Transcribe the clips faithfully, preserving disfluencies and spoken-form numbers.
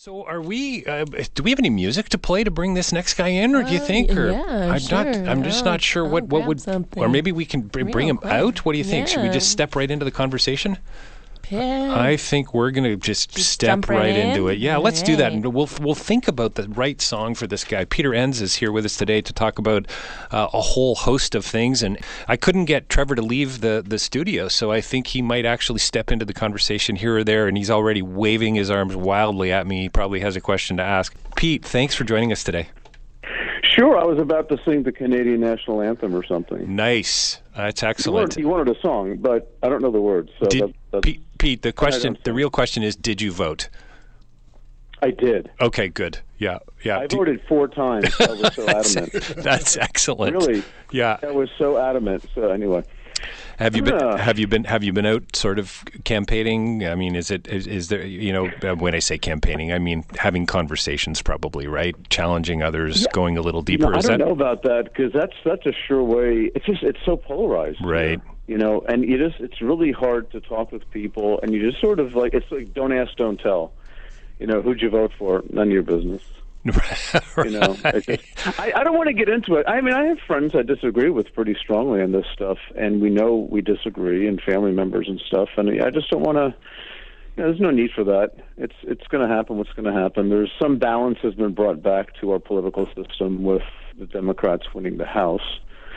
So are we, uh, do we have any music to play to bring this next guy in, or do you Uh, think? Or yeah, I'm sure. not, I'm just I'll- not sure I'll what, what grab would, something or maybe we can br- bring real him quick. out. What do you think? Should we Yeah. just step right into the conversation? Yeah. I think we're going to just, Just step jump right, right into in? it. Yeah, let's do that. Alright. And we'll we'll think about the right song for this guy. Peter Enns is here with us today to talk about uh, a whole host of things. And I couldn't get Trevor to leave the, the studio, so I think he might actually step into the conversation here or there. And he's already waving his arms wildly at me. He probably has a question to ask. Pete, thanks for joining us today. Sure, I was about to sing the Canadian national anthem or something. Nice. That's You excellent. wanted, you wanted a song, but I don't know the words. So Did, that, that's, Pete, Pete, the question, don't the think- real question is, did you vote? I did. Okay, good. Yeah, yeah. I Do- voted four times. I was so adamant. That's excellent. Really? Yeah. I was so adamant. So anyway, Have you been Yeah. have you been have you been out sort of campaigning? I mean, is it is, is there, you know, uh, when I say campaigning, I mean having conversations probably, right? Challenging others, going a little you deeper. know, I is don't that know about that because that's that's a sure way. It's just it's so polarized. Right. You know, and you just it's really hard to talk with people, and you just sort of like it's like don't ask, don't tell. You know, who'd you vote for? None of your business. right. You know, it's just, I, I don't want to get into it. I mean, I have friends I disagree with pretty strongly on this stuff, and we know we disagree, and family members and stuff. And I just don't want to. You know, there's no need for that. It's it's going to happen. What's going to happen? There's some balance has been brought back to our political system with the Democrats winning the House.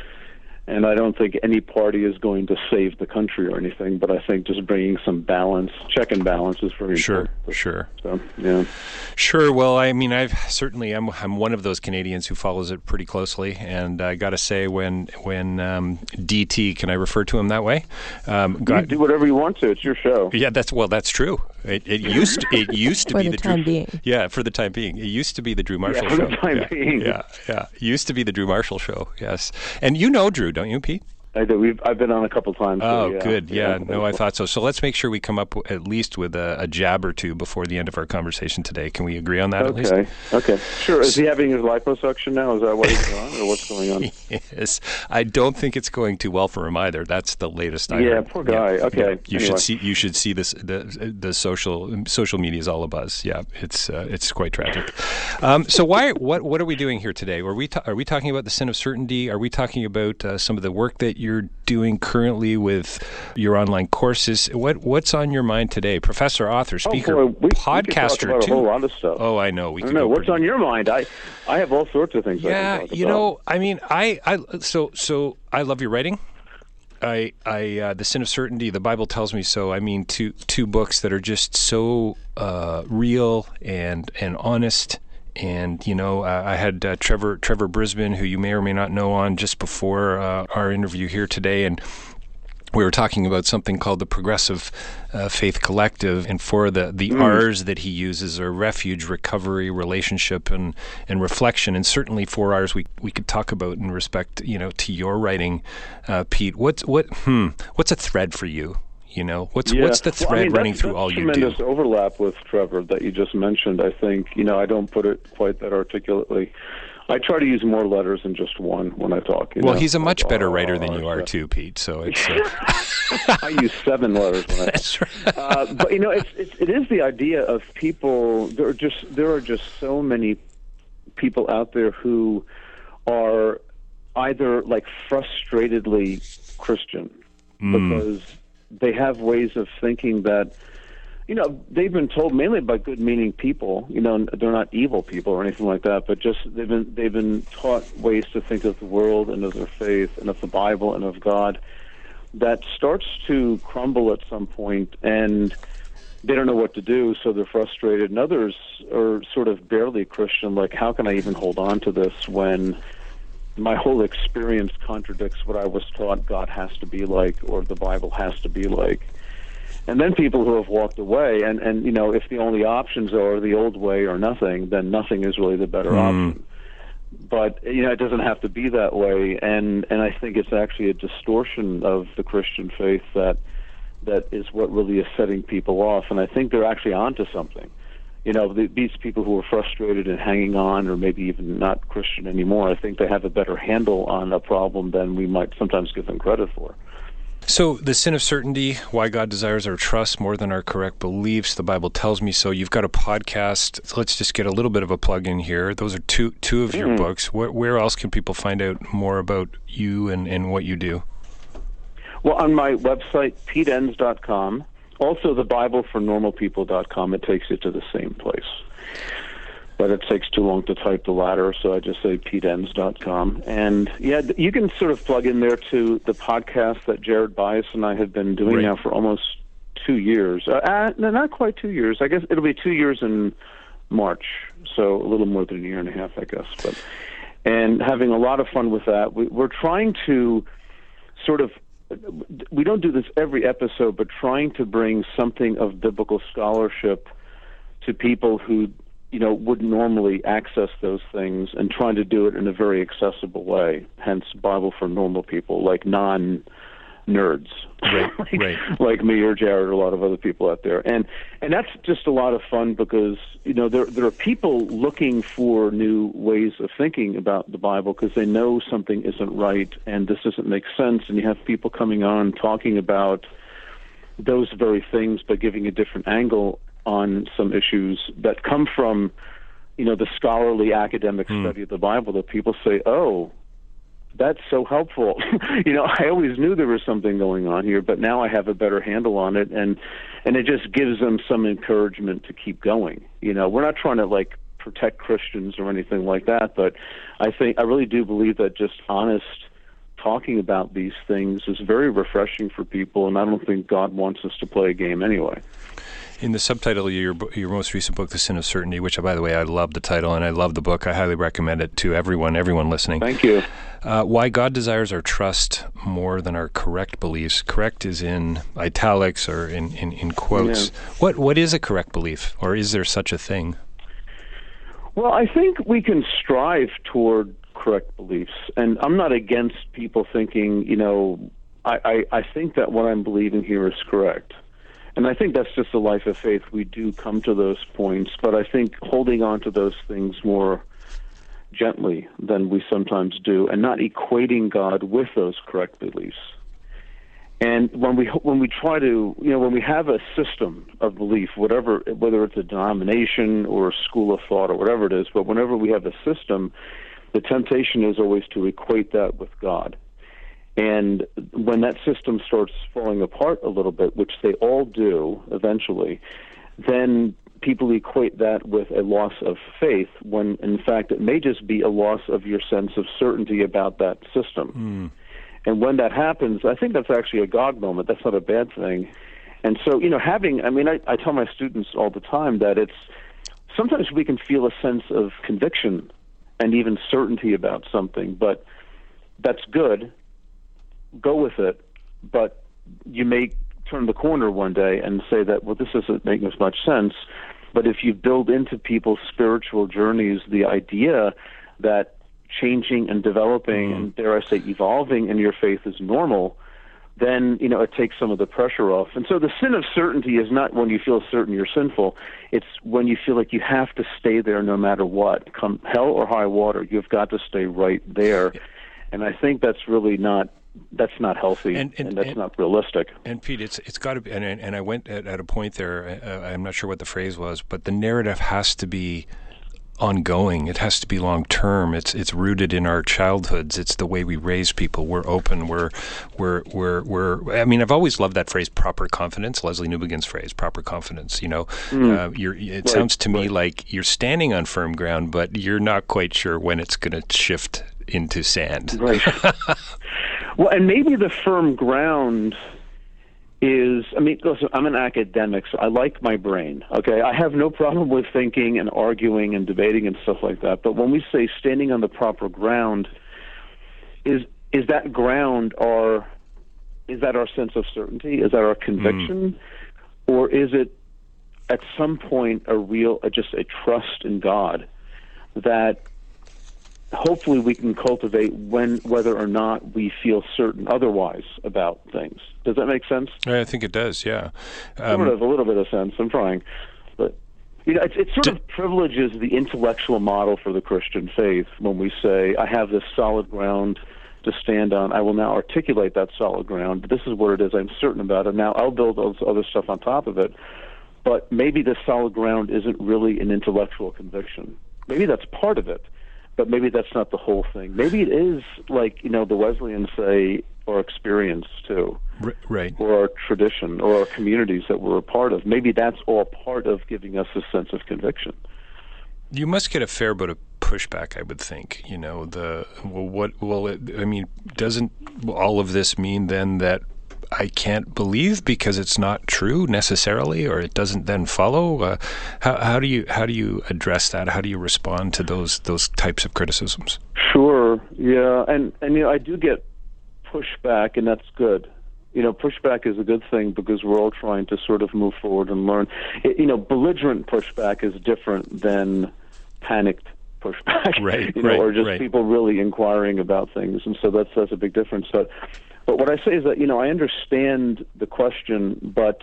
And I don't think any party is going to save the country or anything, but I think just bringing some balance, check and balance is very Sure, important. sure. So, yeah. Sure. Well, I mean, I've certainly I'm I'm one of those Canadians who follows it pretty closely, and I got to say, when when um, D T, can I refer to him that way? Um, You got, do whatever you want to. It's your show. yeah, that's well, that's true. It, it used to, it used to For be the Drew, time being. Yeah, for the time being, it used to be the Drew Marshall for show. the time yeah, being. yeah, yeah. It used to be the Drew Marshall show. Yes, and you know Drew, don't you, Pete? I do. We've I've been on a couple times. so, Oh, yeah. good. Yeah, no, I thought so. So let's make sure we come up w- at least with a, a jab or two before the end of our conversation today. Can we agree on that at least? Okay. Okay. Sure. Is he having his liposuction now? Is that what he's on, or what's going on? Yes, I don't think it's going too well for him either. That's the latest I Yeah, heard. poor guy. Okay, you anyway. should see. You should see this. The the social social media is all abuzz. Yeah, it's uh, it's quite tragic. Um, so why? What what are we doing here today? Are we ta- are we talking about the sin of certainty? Are we talking about uh, some of the work that you're doing currently with your online courses? What what's on your mind today, professor, author, speaker, oh, boy, we, podcaster we can talk about too? a whole lot of stuff. Oh, I know. We I could don't know go what's pretty- on your mind. I I have all sorts of things. I Yeah, can talk you about. know, I mean, I, I so so I love your writing. I I uh, the sin of certainty. The Bible tells me so. I mean, two two books that are just so uh, real and and honest. And you know, uh, I had uh, Trevor Trevor Brisbane, who you may or may not know, on just before uh, our interview here today, and we were talking about something called the Progressive uh, Faith Collective, and for the, the Mm. R's that he uses are refuge, recovery, relationship, and, and reflection. And certainly four R's we we could talk about in respect, you know, to your writing, uh, Pete. What's what? Hmm. What's a thread for you? You know, what's Yeah. what's the thread well, I mean, running that's, through that's all you do? tremendous overlap with Trevor that you just mentioned. I think you know I don't put it quite that articulately. I try to use more letters than just one when I talk. You Well, know? he's a much Like, better uh, writer than you are uh, too, Pete. So it's uh, I use seven letters when I that's right. uh, but you know, it's, it's it is the idea of people. There are just there are just so many people out there who are either like frustratedly Christian because they have ways of thinking that you know they've been told mainly by good-meaning people. You know, they're not evil people or anything like that, but just they've been they've been taught ways to think of the world and of their faith and of the Bible and of God that starts to crumble at some point, and they don't know what to do, so they're frustrated. And others are sort of barely Christian, like, how can I even hold on to this when my whole experience contradicts what I was taught God has to be like or the Bible has to be like? And then people who have walked away, and, and you know, if the only options are the old way or nothing, then nothing is really the better option. But you know, it doesn't have to be that way, and and I think it's actually a distortion of the Christian faith that that is what really is setting people off. And I think they're actually onto something. You know, the, these people who are frustrated and hanging on, or maybe even not Christian anymore, I think they have a better handle on a problem than we might sometimes give them credit for. So, The Sin of Certainty, Why God Desires Our Trust More Than Our Correct Beliefs, The Bible Tells Me So. You've got a podcast. So let's just get a little bit of a plug in here. Those are two two of your mm. books. Where, where else can people find out more about you and, and what you do? Well, on my website, pete enns dot com. Also, the bible for normal people dot com. It takes you to the same place. But it takes too long to type the latter, so I just say pete enns dot com. And, yeah, you can sort of plug in there to the podcast that Jared Bias and I have been doing right. now for almost two years. Uh, uh, no, not quite two years. I guess it'll be two years in March, so a little more than a year and a half, I guess. But and having a lot of fun with that. We, we're trying to sort of, we don't do this every episode, but trying to bring something of biblical scholarship to people who, you know, wouldn't normally access those things, and trying to do it in a very accessible way, hence Bible for normal people, like non-nerds, right, like, right. like me or Jared or a lot of other people out there. And and that's just a lot of fun because, you know, there there are people looking for new ways of thinking about the Bible because they know something isn't right and this doesn't make sense, and you have people coming on talking about those very things but giving a different angle on some issues that come from, you know, the scholarly academic mm. study of the Bible that people say, oh, that's so helpful. you know, I always knew there was something going on here, but now I have a better handle on it, and and it just gives them some encouragement to keep going. You know, we're not trying to, like, protect Christians or anything like that, but I think, I really do believe that just honest talking about these things is very refreshing for people, and I don't think God wants us to play a game anyway. In the subtitle of your your most recent book, The Sin of Certainty, which, by the way, I love the title and I love the book. I highly recommend it to everyone, everyone listening. Thank you. Uh, Why God Desires Our Trust More Than Our Correct Beliefs. Correct is in italics or in, in, in quotes. Yeah. What What is a correct belief, or is there such a thing? Well, I think we can strive toward correct beliefs. And I'm not against people thinking, you know, I, I, I think that what I'm believing here is correct. And I think that's just a life of faith. We do come to those points, but I think holding on to those things more gently than we sometimes do, and not equating God with those correct beliefs. And when we when we try to, you know, when we have a system of belief, whatever, whether it's a denomination or a school of thought or whatever it is, but whenever we have a system, the temptation is always to equate that with God. And when that system starts falling apart a little bit, which they all do eventually, then people equate that with a loss of faith, when in fact it may just be a loss of your sense of certainty about that system. Mm. And when that happens, I think that's actually a God moment. That's not a bad thing. And so, you know, having, I mean, I, I tell my students all the time that it's, sometimes we can feel a sense of conviction and even certainty about something, but that's good. Go with it, but you may turn the corner one day and say that, well, this doesn't make as much sense. But if you build into people's spiritual journeys the idea that changing and developing mm. and, dare I say, evolving in your faith is normal, then, you know, it takes some of the pressure off. And so the sin of certainty is not when you feel certain you're sinful. It's when you feel like you have to stay there no matter what. Come hell or high water, you've got to stay right there. And I think that's really not That's not healthy, and, and, and that's and, not realistic. And Pete, it's it's got to be. And, and I went at, at a point there. Uh, I'm not sure what the phrase was, but the narrative has to be ongoing. It has to be long term. It's it's rooted in our childhoods. It's the way we raise people. We're open. We're we're we're we're. I mean, I've always loved that phrase, proper confidence. Leslie Newbegin's phrase, proper confidence. You know, mm. uh, you're. It right. sounds to me right. like you're standing on firm ground, but you're not quite sure when it's going to shift into sand. Right. Well, and maybe the firm ground is, I mean, listen, I'm an academic, so I like my brain, okay? I have no problem with thinking and arguing and debating and stuff like that, but when we say standing on the proper ground, is is that ground our, is that our sense of certainty? Is that our conviction? Mm. Or is it at some point a real, uh, just a trust in God that hopefully we can cultivate when, whether or not we feel certain otherwise about things. Does that make sense? I think it does, yeah. Um, sort of, a little bit of sense. I'm trying. But, you know, it, it sort d- of privileges the intellectual model for the Christian faith when we say, I have this solid ground to stand on. I will now articulate that solid ground. This is what it is. I'm certain about it. Now I'll build all this other stuff on top of it. But maybe the solid ground isn't really an intellectual conviction. Maybe that's part of it, but maybe that's not the whole thing. Maybe it is like, you know, the Wesleyans say, or experience too. Right. Or our tradition, or our communities that we're a part of. Maybe that's all part of giving us a sense of conviction. You must get a fair bit of pushback, I would think. You know, the well, what? Well, it, I mean, doesn't all of this mean then that I can't believe because it's not true necessarily, or it doesn't then follow? Uh, how, how do you how do you address that? How do you respond to those those types of criticisms? Sure. Yeah, and and you know, I do get pushback, and that's good. You know, pushback is a good thing because we're all trying to sort of move forward and learn. It, you know, belligerent pushback is different than panicked pushback, right? You know, right, or just right. people really inquiring about things, and so that's that's a big difference. But but what I say is that, you know, I understand the question, but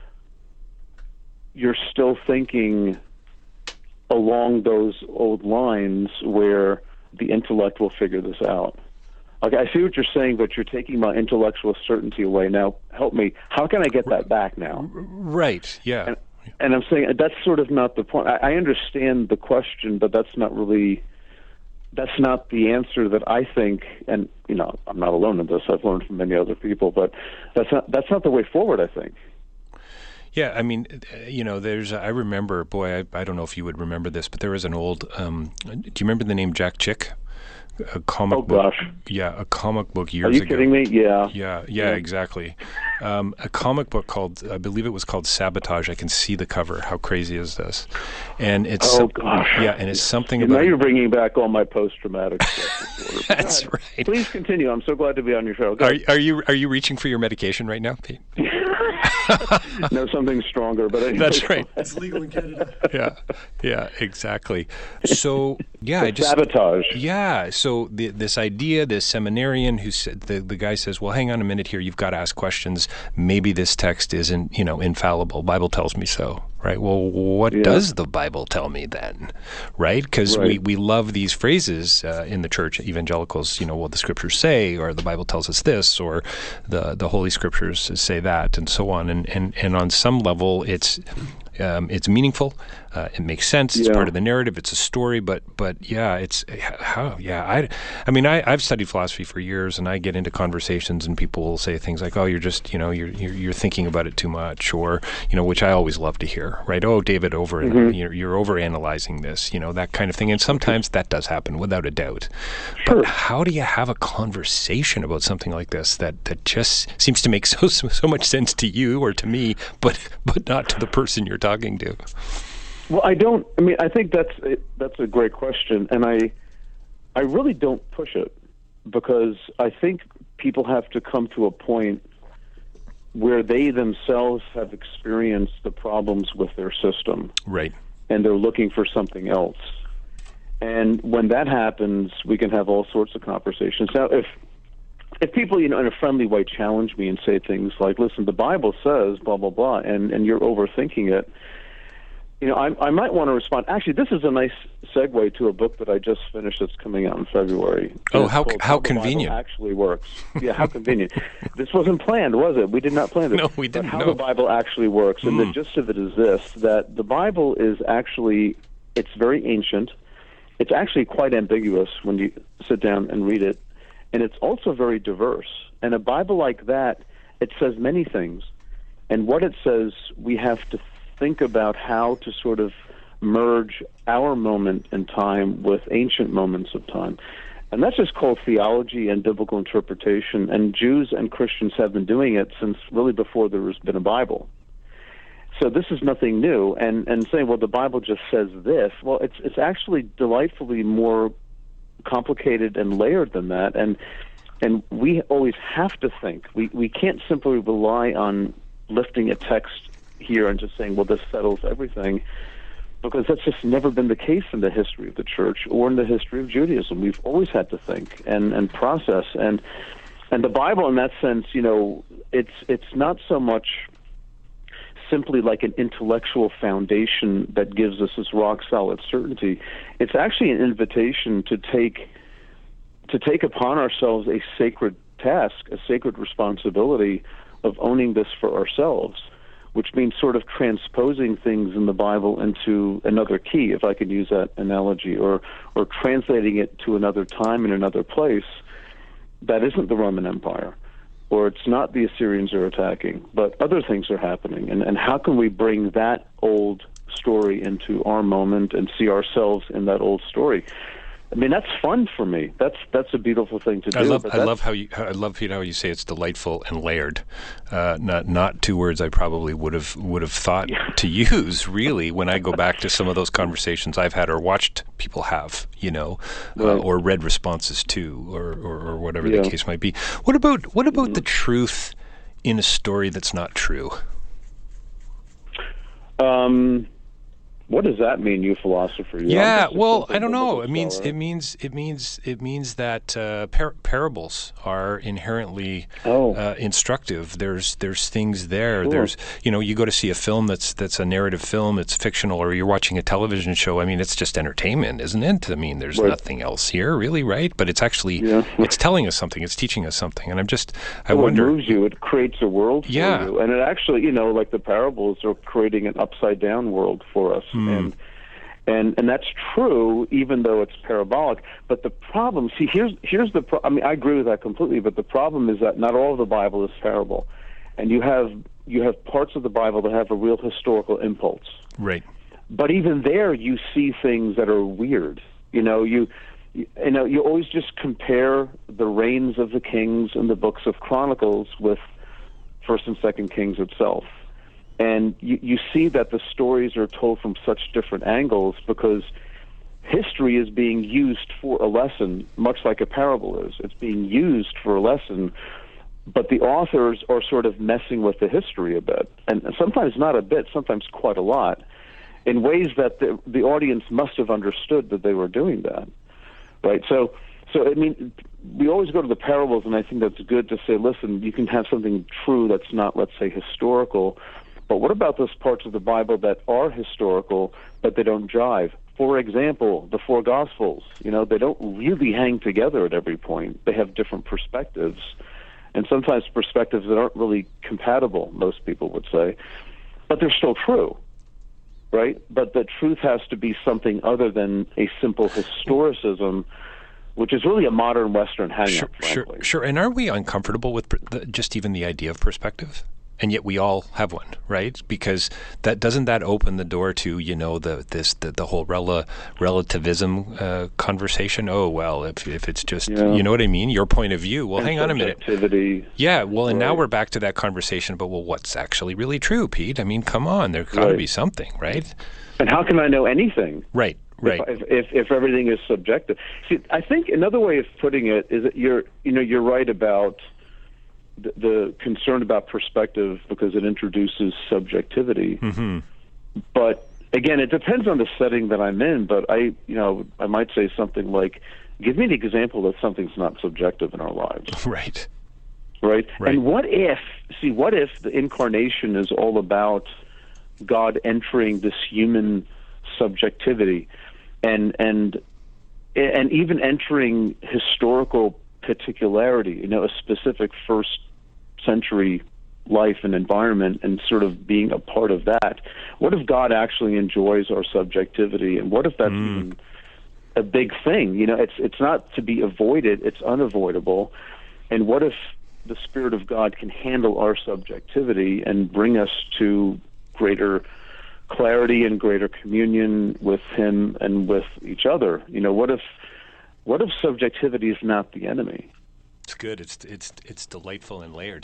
you're still thinking along those old lines where the intellect will figure this out. Okay, I see what you're saying, but you're taking my intellectual certainty away. Now, help me. How can I get that back now? Right, yeah. And, and I'm saying that's sort of not the point. I, I understand the question, but that's not really, that's not the answer that I think, and, you know, I'm not alone in this. I've learned from many other people, but that's not, that's not the way forward, I think. Yeah, I mean, you know, there's, I remember, boy, I, I don't know if you would remember this, but there was an old, um, do you remember the name Jack Chick? A comic oh, book. gosh. Yeah, a comic book years ago. Are you ago. kidding me? Yeah. Yeah, yeah, yeah. Exactly. Um, a comic book called, I believe it was called Sabotage. I can see the cover. How crazy is this? And it's oh some, gosh. Yeah, and it's something now about. Now you're bringing back all my post-traumatic stress disorder. That's God, right. Please continue. I'm so glad to be on your show. Go are are you are you reaching for your medication right now, Pete? No, something stronger, but anyway. That's right. It's legal in Canada. Yeah, yeah, exactly. So yeah, the I just sabotage. Yeah, so the, this idea, this seminarian who said the the guy says, well, hang on a minute here, you've got to ask questions. Maybe this text isn't, you know, infallible. Bible tells me so. Right. Well, what yeah. does the Bible tell me then? Right? Because right. we, we love these phrases uh, in the church, evangelicals, you know, well, the scriptures say, or the Bible tells us this, or the, the Holy Scriptures say that, and so on. And, and, and on some level, it's um, it's meaningful. Uh, it makes sense. It's yeah. part of the narrative. It's a story. But but yeah, it's how yeah. I I mean, I I've studied philosophy for years, and I get into conversations, and people will say things like, "Oh, you're just you know you're you're, you're thinking about it too much," or you know, which I always love to hear. Right? Oh, David, over mm-hmm. you're, you're over analyzing this. You know, that kind of thing. And sometimes that does happen, without a doubt. Sure. But how do you have a conversation about something like this that that just seems to make so so, so much sense to you or to me, but but not to the person you're talking to? Well, I don't. I mean, I think that's that's a great question, and I I really don't push it because I think people have to come to a point where they themselves have experienced the problems with their system, right? And they're looking for something else. And when that happens, we can have all sorts of conversations. Now, if if people, you know, in a friendly way challenge me and say things like, "Listen, the Bible says blah blah blah," and and you're overthinking it. You know, I, I might want to respond. Actually, this is a nice segue to a book that I just finished that's coming out in February. Oh, how how, how the convenient! Bible actually works. Yeah, how convenient. This wasn't planned, was it? We did not plan this. No, we didn't. But how no. the Bible actually works, and Mm. the gist of it is this: that the Bible is actually, it's very ancient. It's actually quite ambiguous when you sit down and read it, and it's also very diverse. And a Bible like that, it says many things, and what it says, we have to think about how to sort of merge our moment in time with ancient moments of time. And that's just called theology and biblical interpretation, and Jews and Christians have been doing it since really before there has been a Bible. So this is nothing new, and, and saying, well, the Bible just says this, well, it's it's actually delightfully more complicated and layered than that, and and we always have to think. We, we can't simply rely on lifting a text here and just saying, well, this settles everything, because that's just never been the case in the history of the church or in the history of Judaism. We've always had to think and, and process, and and the Bible in that sense, you know, it's it's not so much simply like an intellectual foundation that gives us this rock solid certainty. It's actually an invitation to take to take upon ourselves a sacred task, a sacred responsibility of owning this for ourselves, which means sort of transposing things in the Bible into another key, if I could use that analogy, or or translating it to another time and another place that isn't the Roman Empire, or it's not the Assyrians are attacking, but other things are happening. And, and how can we bring that old story into our moment and see ourselves in that old story? I mean, that's fun for me. That's that's a beautiful thing to do. I love but I love how you I love Pete, how you say it's delightful and layered. Uh, not not two words I probably would have would have thought Yeah. to use really when I go back to some of those conversations I've had or watched people have, you know, uh, Right. or read responses to, or or, or whatever Yeah. the case might be. What about what about the truth in a story that's not true? Um, what does that mean, you philosopher? You Yeah, obviously well, think I don't know. biblical It means scholar. it means it means it means that uh, par- parables are inherently Oh. uh, instructive. There's there's things there. Sure. There's you know you go to see a film that's that's a narrative film. It's fictional, or you're watching a television show. I mean, it's just entertainment, isn't it? I mean, there's Right. nothing else here, really, right? But it's actually Yeah. it's telling us something. It's teaching us something. And I'm just I Well, wonder. It moves you. It creates a world for Yeah. you. And it actually, you know, like the parables are creating an upside-down world for us. Hmm. And and and that's true, even though it's parabolic. But the problem, see, here's here's the. Pro- I mean, I agree with that completely. But the problem is that not all of the Bible is parable, and you have you have parts of the Bible that have a real historical impulse. Right. But even there, you see things that are weird. You know, you, you you know, you always just compare the reigns of the kings in the books of Chronicles with First and Second Kings itself, and you you see that the stories are told from such different angles because history is being used for a lesson, much like a parable is. It's being used for a lesson, but the authors are sort of messing with the history a bit, and sometimes not a bit, sometimes quite a lot, in ways that the, the audience must have understood that they were doing that, right? So, so I mean, we always go to the parables, and I think that's good to say, listen, you can have something true that's not, let's say, historical, but what about those parts of the Bible that are historical, but they don't jive? For example, the four Gospels, you know, they don't really hang together at every point. They have different perspectives, and sometimes perspectives that aren't really compatible, most people would say, but they're still true. Right, but the truth has to be something other than a simple historicism, which is really a modern Western hang-up, Sure, sure, frankly. sure. And are we uncomfortable with per- the, just even the idea of perspective? And yet we all have one, right? Because that doesn't that open the door to you know the this the, the whole rela, relativism uh, conversation. Oh well, if if it's just Yeah. you know what I mean, your point of view. Well, And hang on a minute. subjectivity. Yeah, well, and now Right. we're back to that conversation. But well, what's actually really true, Pete? I mean, come on, there's got to Right. be something, right? And how can I know anything? Right, right. If, if if everything is subjective. See, I think another way of putting it is that you're you know you're right about the, the concern about perspective because it introduces subjectivity. Mm-hmm. But again, it depends on the setting that I'm in. But I you know I might say something like, give me an example that something's not subjective in our lives. Right. Right? Right. And what if, see, what if the incarnation is all about God entering this human subjectivity and and and even entering historical particularity, you know, a specific first century life and environment and sort of being a part of that? What if God actually enjoys our subjectivity, and what if that's Mm. even a big thing? You know, it's it's not to be avoided, it's unavoidable. And what if the Spirit of God can handle our subjectivity and bring us to greater clarity and greater communion with Him and with each other? You know, what if what if subjectivity is not the enemy? It's good. It's it's it's delightful and layered.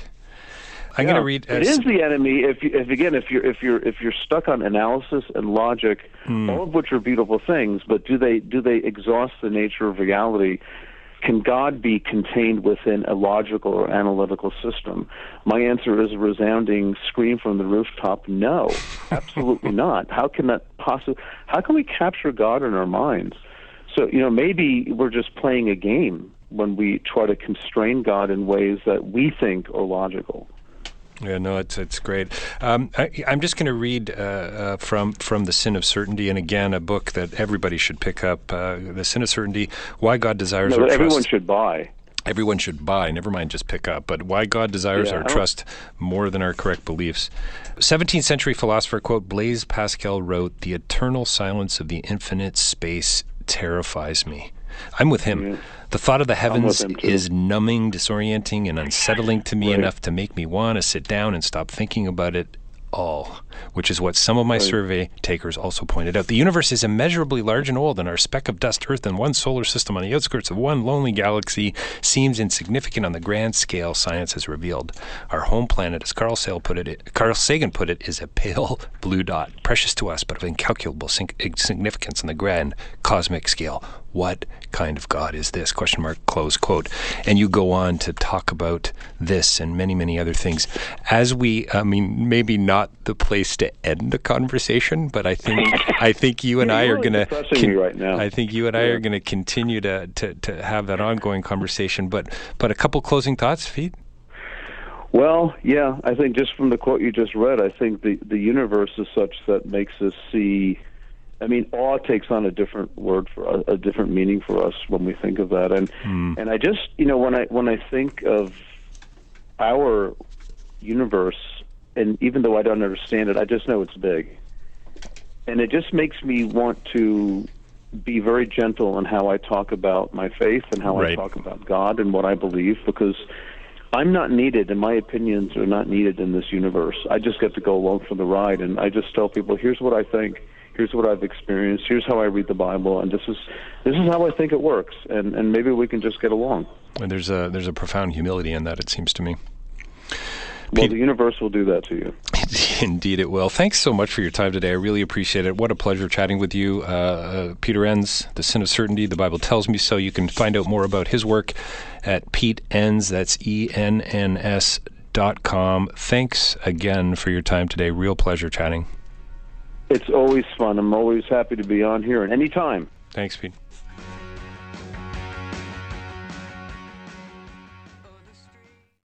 I'm Yeah, going to read. It is the enemy if, you, if again, if you're if you're if you're stuck on analysis and logic, Hmm. all of which are beautiful things, but do they do they exhaust the nature of reality? Can God be contained within a logical or analytical system? My answer is a resounding scream from the rooftop: no, absolutely not. How can that possibly? How can we capture God in our minds? So you know, maybe we're just playing a game when we try to constrain God in ways that we think are logical. Yeah, no, it's it's great. Um, I, I'm just going to read uh, uh, from from The Sin of Certainty, and again, a book that everybody should pick up. Uh, The Sin of Certainty: Why God Desires no, Our Trust. Everyone should buy. Everyone should buy. Never mind, just pick up. But why God desires Yeah, our trust more than our correct beliefs. seventeenth century philosopher, quote, Blaise Pascal wrote, "The eternal silence of the infinite space terrifies me." I'm with him. Yeah. The thought of the heavens him, too. is numbing, disorienting, and unsettling to me Right. enough to make me want to sit down and stop thinking about it all, which is what some of my Right. survey takers also pointed out. The universe is immeasurably large and old, and our speck of dust Earth in one solar system on the outskirts of one lonely galaxy seems insignificant on the grand scale science has revealed. Our home planet, as Carl Sagan put it, Carl Sagan put it, is a pale blue dot, precious to us, but of incalculable significance on the grand cosmic scale. What kind of God is this? Question mark, close quote. And you go on to talk about this and many, many other things. As we, I mean, maybe not the place to end a conversation, but I think I think you and You're I are really going depressing me right now. I think you and I Yeah. are going to continue to, to to have that ongoing conversation. But but a couple closing thoughts, Pete? Well, yeah, I think just from the quote you just read, I think the, the universe is such that makes us see, I mean, awe takes on a different word for a, a different meaning for us when we think of that. And Mm. and I just, you know, when I when I think of our universe, and even though I don't understand it, I just know it's big. And it just makes me want to be very gentle in how I talk about my faith and how Right. I talk about God and what I believe, because I'm not needed, and my opinions are not needed in this universe. I just get to go along for the ride, and I just tell people, here's what I think, here's what I've experienced, here's how I read the Bible, and this is this is how I think it works, and, and maybe we can just get along. And there's a there's a profound humility in that, it seems to me. Well, Pete- the universe will do that to you. Indeed it will. Thanks so much for your time today. I really appreciate it. What a pleasure chatting with you. Uh, uh, Peter Enns, The Sin of Certainty, The Bible Tells Me So. You can find out more about his work at Pete Enns, that's E N N S dot com. Thanks again for your time today. Real pleasure chatting. It's always fun. I'm always happy to be on here, and anytime. Thanks, Pete.